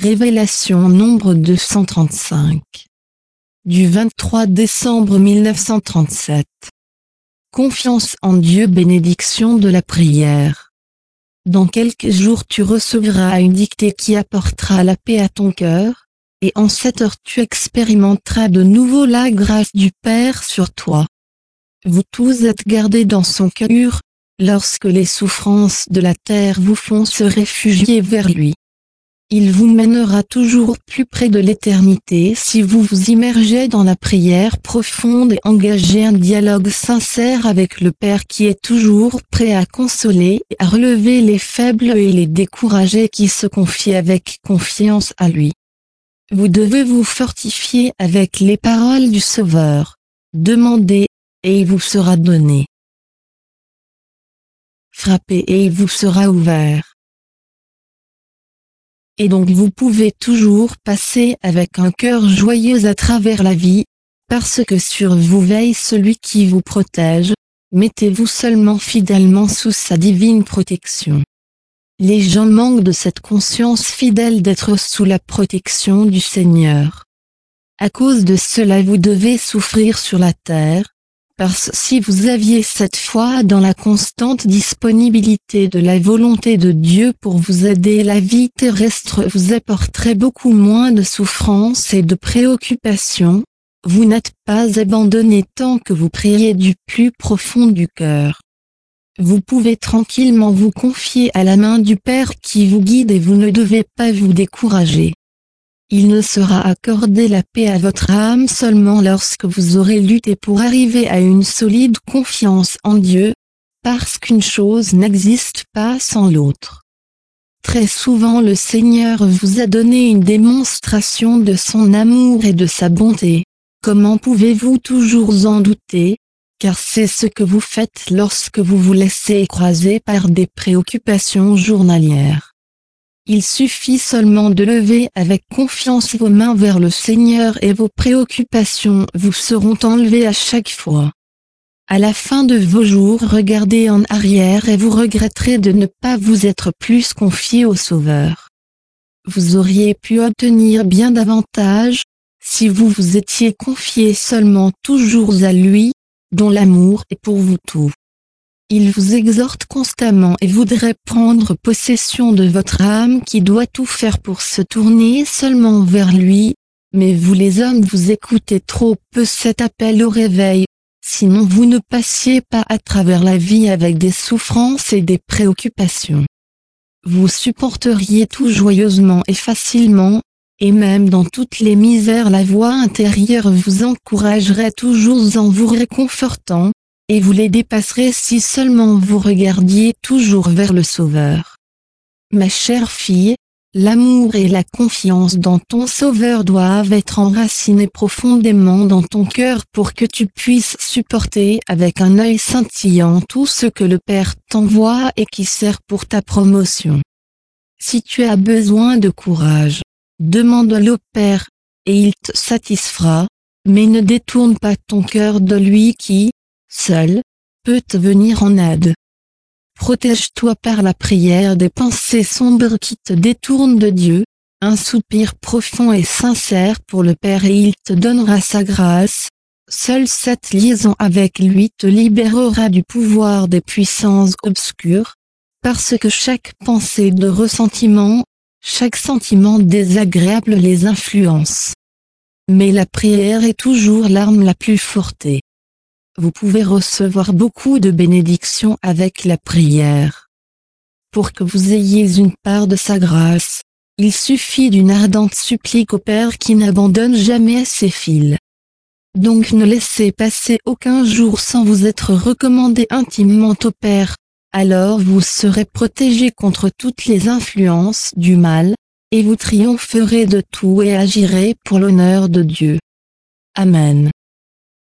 Révélation nombre 235. Du 23 décembre 1937. Confiance en Dieu, bénédiction de la prière. Dans quelques jours tu recevras une dictée qui apportera la paix à ton cœur, et en cette heure tu expérimenteras de nouveau la grâce du Père sur toi. Vous tous êtes gardés dans son cœur, lorsque les souffrances de la terre vous font se réfugier vers lui. Il vous mènera toujours plus près de l'éternité si vous vous immergez dans la prière profonde et engagez un dialogue sincère avec le Père qui est toujours prêt à consoler et à relever les faibles et les découragés qui se confient avec confiance à lui. Vous devez vous fortifier avec les paroles du Sauveur. Demandez, et il vous sera donné. Frappez et il vous sera ouvert. Et donc vous pouvez toujours passer avec un cœur joyeux à travers la vie, parce que sur vous veille celui qui vous protège, mettez-vous seulement fidèlement sous sa divine protection. Les gens manquent de cette conscience fidèle d'être sous la protection du Seigneur. À cause de cela vous devez souffrir sur la terre, parce que si vous aviez cette foi dans la constante disponibilité de la volonté de Dieu pour vous aider, la vie terrestre vous apporterait beaucoup moins de souffrances et de préoccupations. Vous n'êtes pas abandonné tant que vous priez du plus profond du cœur. Vous pouvez tranquillement vous confier à la main du Père qui vous guide et vous ne devez pas vous décourager. Il ne sera accordé la paix à votre âme seulement lorsque vous aurez lutté pour arriver à une solide confiance en Dieu, parce qu'une chose n'existe pas sans l'autre. Très souvent le Seigneur vous a donné une démonstration de son amour et de sa bonté. Comment pouvez-vous toujours en douter? Car c'est ce que vous faites lorsque vous vous laissez écraser par des préoccupations journalières. Il suffit seulement de lever avec confiance vos mains vers le Seigneur et vos préoccupations vous seront enlevées à chaque fois. À la fin de vos jours, regardez en arrière et vous regretterez de ne pas vous être plus confié au Sauveur. Vous auriez pu obtenir bien davantage, si vous vous étiez confié seulement toujours à lui, dont l'amour est pour vous tout. Il vous exhorte constamment et voudrait prendre possession de votre âme qui doit tout faire pour se tourner seulement vers lui, mais vous les hommes vous écoutez trop peu cet appel au réveil, sinon vous ne passiez pas à travers la vie avec des souffrances et des préoccupations. Vous supporteriez tout joyeusement et facilement, et même dans toutes les misères la voix intérieure vous encouragerait toujours en vous réconfortant, et vous les dépasserez si seulement vous regardiez toujours vers le Sauveur. Ma chère fille, l'amour et la confiance dans ton Sauveur doivent être enracinés profondément dans ton cœur pour que tu puisses supporter avec un œil scintillant tout ce que le Père t'envoie et qui sert pour ta promotion. Si tu as besoin de courage, demande-le au Père, et il te satisfera, mais ne détourne pas ton cœur de lui qui, seul, peut te venir en aide. Protège-toi par la prière des pensées sombres qui te détournent de Dieu, un soupir profond et sincère pour le Père et il te donnera sa grâce. Seule cette liaison avec lui te libérera du pouvoir des puissances obscures, parce que chaque pensée de ressentiment, chaque sentiment désagréable les influence. Mais la prière est toujours l'arme la plus forte. Vous pouvez recevoir beaucoup de bénédictions avec la prière. Pour que vous ayez une part de sa grâce, il suffit d'une ardente supplique au Père qui n'abandonne jamais ses fils. Donc ne laissez passer aucun jour sans vous être recommandé intimement au Père, alors vous serez protégé contre toutes les influences du mal, et vous triompherez de tout et agirez pour l'honneur de Dieu. Amen.